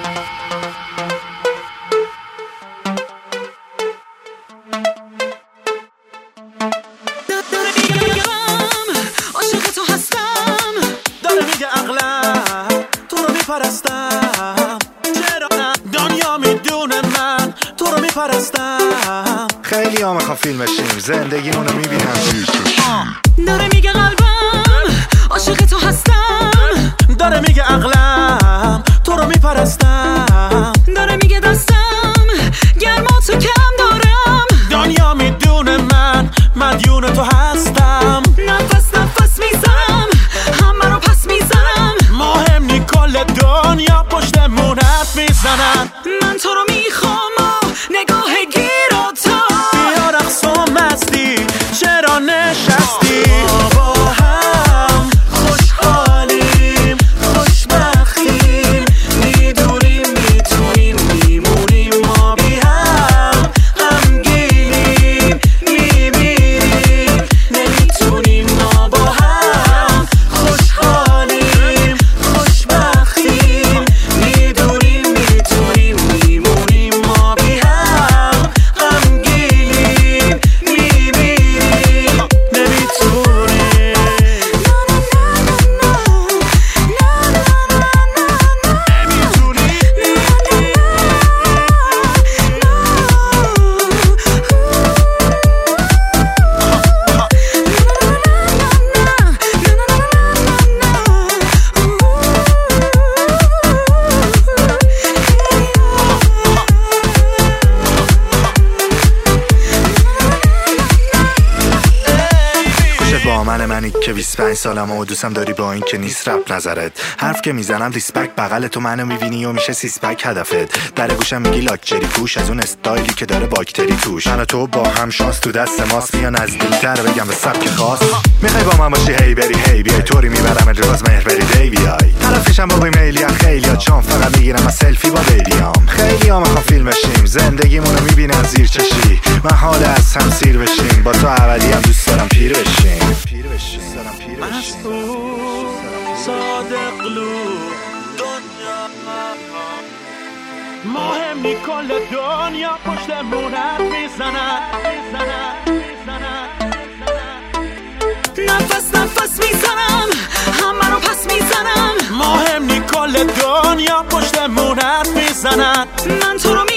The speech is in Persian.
خیلی ها میخوام فیلم شیم، زندگیمونو میبینم زیر چشم. داره میگه قلبم عاشق تو هستم، داره میگه عقلم تو رو میپرستم، داره میگه دستم گرما تو کم دارم، دنیا میدونه من مدیون تو هستم. نفس میزنم همه رو پس میزنم، مهم نی کل دنیا پشتمون حرف میزنن. من تو رو میخوام و نگاه گیراتم، بیا رقص و مستی چرا نشستی؟ با هم خوشحالیم خوشبختیم، میدونیم میتونیم میمونیم ما بی هم، غمگینیم میمیریم نمیتونیم ما با هم خوشحالیم خوشبختیم، میدونیم میتونیم میمونیم ما بی هم، غمگینیم میمیریم نمیتونیم. با منی که 25 سالم و دوستم داری با این که نیست رپ نظرت، حرف که میزنم ریسپکت، بغل تو منو میبینی و میشه سیسپک هدفت، در گوشم میگی لاکچری پوش از اون استایلی که داره باکتری توش، من و تو با هم شانس تو دست ماست، بیا نزدیکتر بگم به سبک خاص، میخوای با من باشی هی بری هی بیای طوری میبرم باز مهر بری دی بیای، طرفشم با ایمیلی ها خیلی ها چون فقط میگیرم از سلفی با بیبیام، خیلی ها میخوام فیلم شیم، زندگیمونو میبینم زیر چشی، من حال از هم سیر بشیم، با تو اولی هم دوست دارم پیر بشیم. صادق قلوب دنیا مهم نی کل دنیا پشتمون حرف میزنن. نفس میزنم همه رو پس میزنم، مهم نی کل دنیا پشتمون حرف میزنن. من تو رو